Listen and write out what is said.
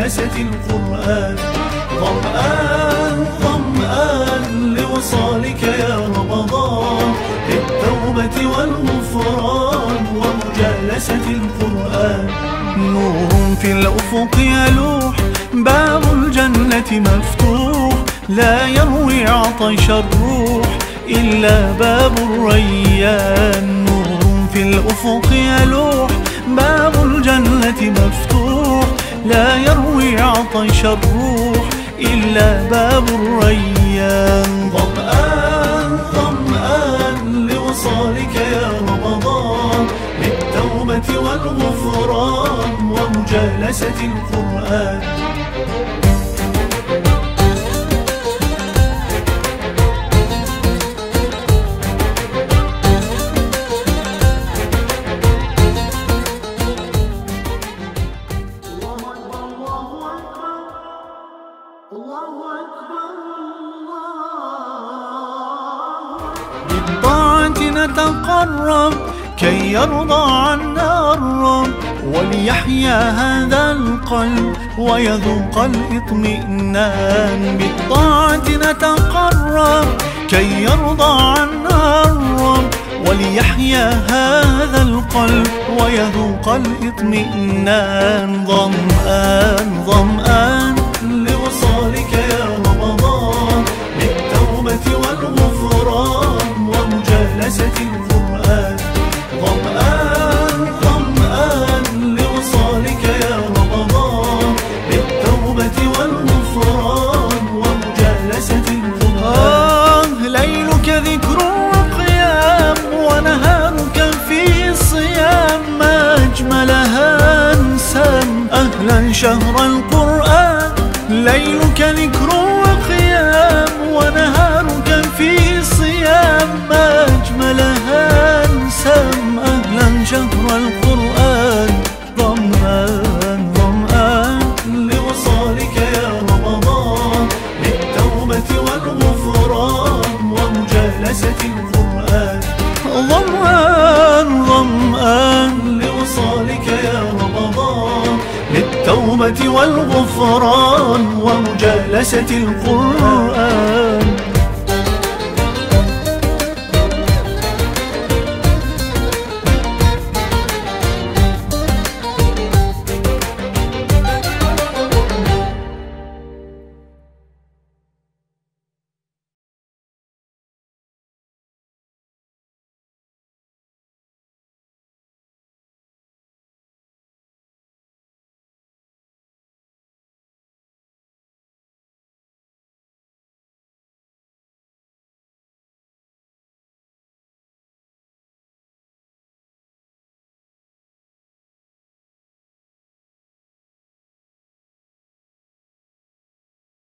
ومجالسة القرآن. ظمآن ظمآن لوصالك يا رمضان، للتوبة والغفران ومجالسة القرآن. نور في الأفق يلوح، باب الجنة مفتوح، لا يروي عطش الروح إلا باب الريان. نور في الأفق يلوح، باب الجنة مفتوح، لا يروي عطش الروح إلا باب الريان. ظمآن ظمآن لوصالك يا رمضان، للتوبة والغفران ومجالسة القرآن. بالطاعة نتقرب كي يرضى عنا الرب، وليحيا هذا القلب ويذوق الاطمئنان. بالطاعة نتقرب كي يرضى عنا الرب، وليحيا هذا القلب ويذوق الاطمئنان. ظمآن ظمآن لوصالك يا رمضان، للتوبة والغفران ومجالسة القرآن. ظمآن ظمآن لوصالك يا رمضان، للتوبة والغفران ومجالسة القرآن. ليلك ذكر وقيام، ونهارك في صيام، ما أجملها أنسام أهلا شهر القرآن. ليلك ذكر وقيام، ونهارك في صيام، ما أجملها أنسام أهلا شهر القرآن. ظمآن ظمآن لوصالك يا رمضان، للتوبة والغفران ومجالسة القرآن. ظمآن ظمآن لوصالك يا رمضان، للتوبة والغفران ومجالسة القرآن.